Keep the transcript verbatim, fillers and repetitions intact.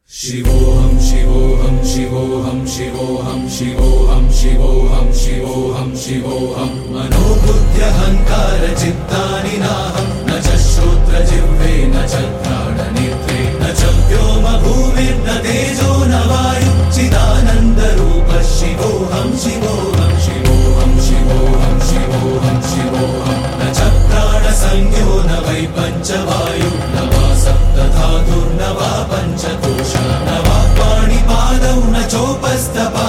शिवोऽहं शिवोऽहं शिवोऽहं शिवोऽहं शिवोऽहं शिवोऽहं शिवोऽहं शिवोऽहं मनोबुद्ध्यहङ्कार चित्तानि नाहं न च श्रोत्रजिह्वे न च घ्राणनेत्रे न च व्योम भूमिर्न तेजो न वायुः चिदानन्दरूपः शिवोऽहं शिवोऽहं शिवोऽहं शिवोऽहं शिवोऽहं शिवोऽहं न च प्राणसंज्ञो न वै पञ्चवायुः न वा सप्तधातुर्न वा पञ्चकोशा न वा पाणिपादौ न चोपस्थप